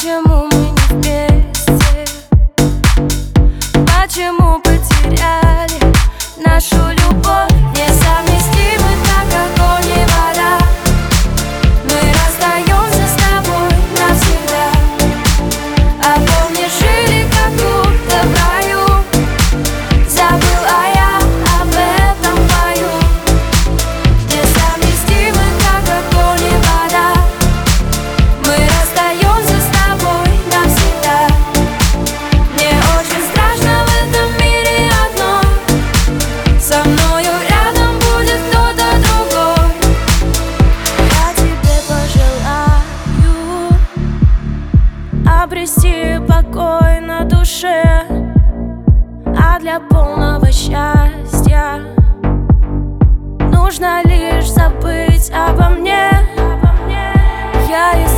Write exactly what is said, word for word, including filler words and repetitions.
Почему мы не вместе? Почему потеряли нашу любовь? Несовместимы, как огонь и вода. Мы расстаемся с тобой навсегда. А помнишь, жили как будто в раю. Забыл, а я об этом пою. Несовместимы, как огонь и вода. Мы расстаемся с тобой навсегда. Мне очень страшно в этом мире одно: со мною рядом будет кто-то другой. Я тебе пожелаю обрести покой на душе, а для полного счастья нужно лишь забыть обо мне. Я